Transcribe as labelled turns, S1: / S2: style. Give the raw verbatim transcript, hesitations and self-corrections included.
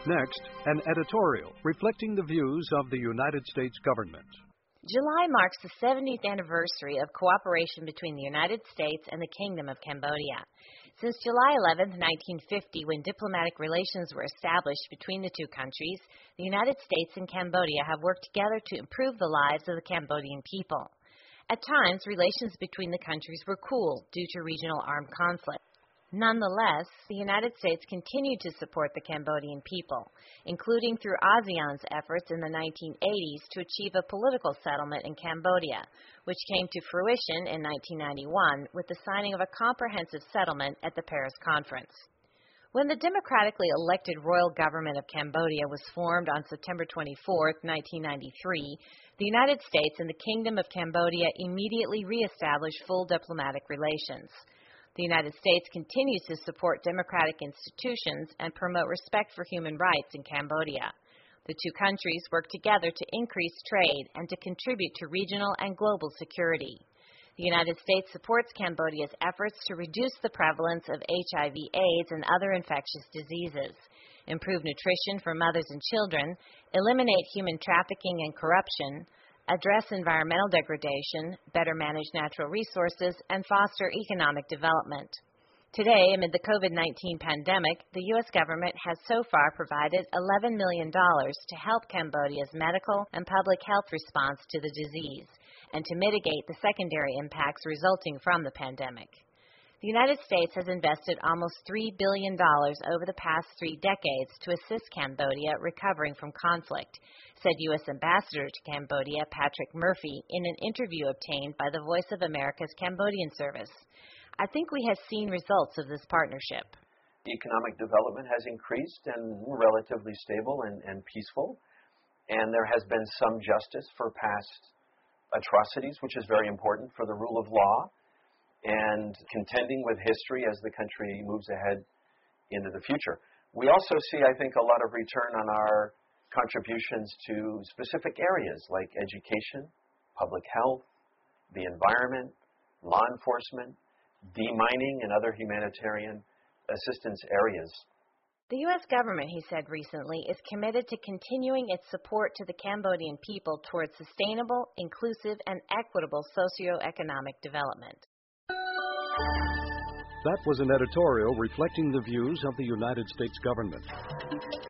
S1: Next, an editorial reflecting the views of the United States government.
S2: July marks the seventieth anniversary of cooperation between the United States and the Kingdom of Cambodia. Since July eleventh, nineteen fifty, when diplomatic relations were established between the two countries, the United States and Cambodia have worked together to improve the lives of the Cambodian people. At times, relations between the countries were cool due to regional armed conflict. Nonetheless, the United States continued to support the Cambodian people, including through ASEAN's efforts in the nineteen eighties to achieve a political settlement in Cambodia, which came to fruition in nineteen ninety-one with the signing of a comprehensive settlement at the Paris Conference. When the democratically elected royal government of Cambodia was formed on September twenty-fourth, nineteen ninety-three, the United States and the Kingdom of Cambodia immediately reestablished full diplomatic relations. The United States continues to support democratic institutions and promote respect for human rights in Cambodia. The two countries work together to increase trade and to contribute to regional and global security. The United States supports Cambodia's efforts to reduce the prevalence of H I V AIDS and other infectious diseases, improve nutrition for mothers and children, eliminate human trafficking and corruption, address environmental degradation, better manage natural resources, and foster economic development. Today, amid the COVID nineteen pandemic, the U S government has so far provided eleven million dollars to help Cambodia's medical and public health response to the disease and to mitigate the secondary impacts resulting from the pandemic. The United States has invested almost three billion dollars over the past three decades to assist Cambodia recovering from conflict, said U S Ambassador to Cambodia Patrick Murphy in an interview obtained by the Voice of America's Cambodian service. I think we have seen results of this partnership.
S3: Economic development has increased and relatively stable and, and peaceful, and there has been some justice for past atrocities, which is very important for the rule of law, and contending with history as the country moves ahead into the future. We also see, I think, a lot of return on our contributions to specific areas like education, public health, the environment, law enforcement, demining, and other humanitarian assistance areas.
S2: The U S government, he said recently, is committed to continuing its support to the Cambodian people towards sustainable, inclusive, and equitable socioeconomic development.
S1: That was an editorial reflecting the views of the United States government.